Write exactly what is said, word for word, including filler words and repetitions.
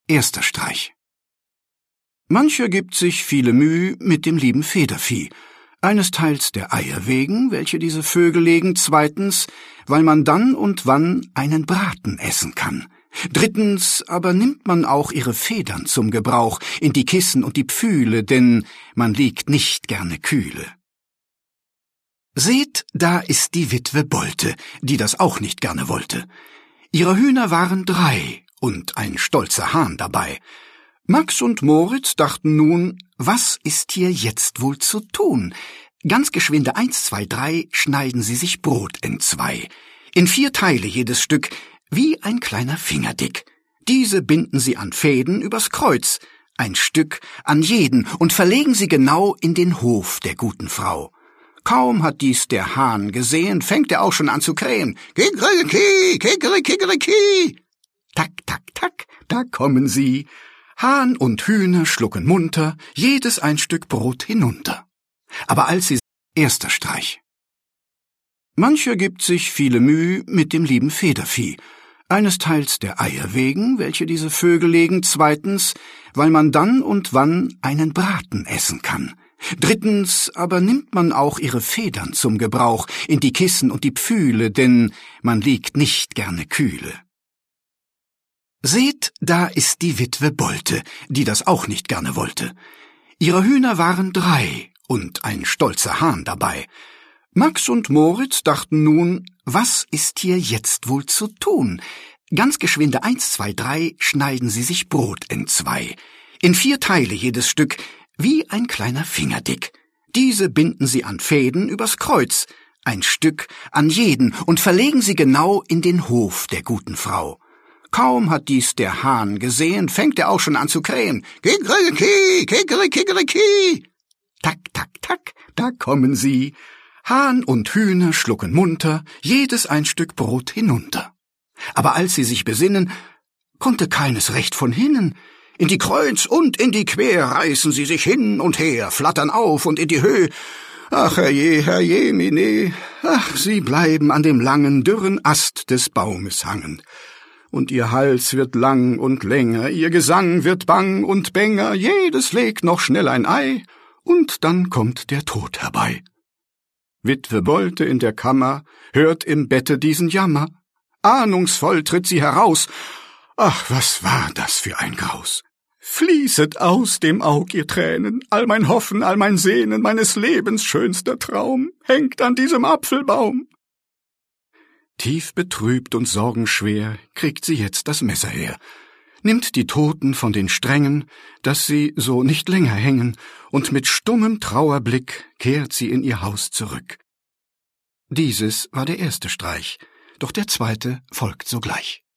Erster Streich. Mancher gibt sich viele Mühe mit dem lieben Federvieh. Einesteils der Eier wegen, welche diese Vögel legen, zweitens, weil man dann und wann einen Braten essen kann. Drittens aber nimmt man auch ihre Federn zum Gebrauch in die Kissen und die Pfühle, denn man liegt nicht gerne kühle. Seht, da ist die Witwe Bolte, die das auch nicht gerne wollte. Ihre Hühner waren drei und ein stolzer Hahn dabei. Max und Moritz dachten nun, was ist hier jetzt wohl zu tun? Ganz geschwinde eins, zwei, drei schneiden sie sich Brot entzwei. In vier Teile jedes Stück, wie ein kleiner Finger dick. Diese binden sie an Fäden übers Kreuz, ein Stück an jeden, und verlegen sie genau in den Hof der guten Frau. Kaum hat dies der Hahn gesehen, fängt er auch schon an zu krähen. Kikeriki, kikeriki. Tak, tak, tak, da kommen sie. Hahn und Hühner schlucken munter, jedes ein Stück Brot hinunter. Aber als sie... Erster Streich. Mancher gibt sich viele Mühe mit dem lieben Federvieh. Einesteils der Eier wegen, welche diese Vögel legen, zweitens, weil man dann und wann einen Braten essen kann. Drittens aber nimmt man auch ihre Federn zum Gebrauch in die Kissen und die Pfühle, denn man liegt nicht gerne kühle. Seht, da ist die Witwe Bolte, die das auch nicht gerne wollte. Ihre Hühner waren drei und ein stolzer Hahn dabei. Max und Moritz dachten nun, was ist hier jetzt wohl zu tun? Ganz geschwinde eins, zwei, drei schneiden sie sich Brot entzwei. In vier Teile jedes Stück, wie ein kleiner Finger dick. Diese binden sie an Fäden übers Kreuz, ein Stück an jeden, und verlegen sie genau in den Hof der guten Frau. Kaum hat dies der Hahn gesehen, fängt er auch schon an zu krähen. Kikeriki, kikeriki. Tak, tak, tak, da kommen sie. Hahn und Hühner schlucken munter, jedes ein Stück Brot hinunter. Aber als sie sich besinnen, konnte keines recht von hinnen. In die Kreuz und in die Quer reißen sie sich hin und her, flattern auf und in die Höhe. Ach, herrje, herrje, mine, ach, sie bleiben an dem langen, dürren Ast des Baumes hangen. Und ihr Hals wird lang und länger, ihr Gesang wird bang und bänger, jedes legt noch schnell ein Ei, und dann kommt der Tod herbei. Witwe Bolte in der Kammer hört im Bette diesen Jammer. Ahnungsvoll tritt sie heraus. Ach, was war das für ein Graus! Fließet aus dem Aug ihr Tränen, all mein Hoffen, all mein Sehnen, meines Lebens schönster Traum, hängt an diesem Apfelbaum. Tief betrübt und sorgenschwer kriegt sie jetzt das Messer her, nimmt die Toten von den Strängen, dass sie so nicht länger hängen, und mit stummem Trauerblick kehrt sie in ihr Haus zurück. Dieses war der erste Streich, doch der zweite folgt sogleich.